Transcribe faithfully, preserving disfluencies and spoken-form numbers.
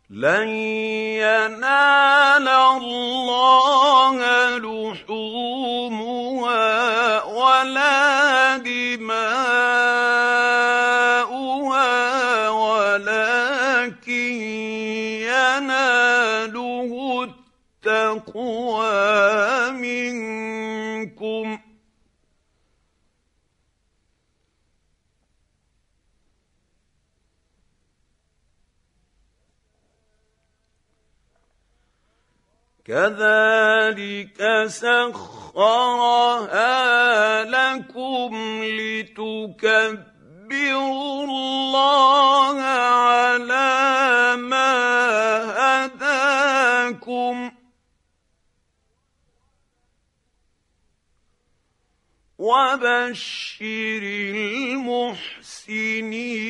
لن ينال الله لحومها ولا دماؤها ولكن يناله التقوى منكم كذلك سخرها لكم لتكبروا الله على ما هداكم وبشر المحسنين.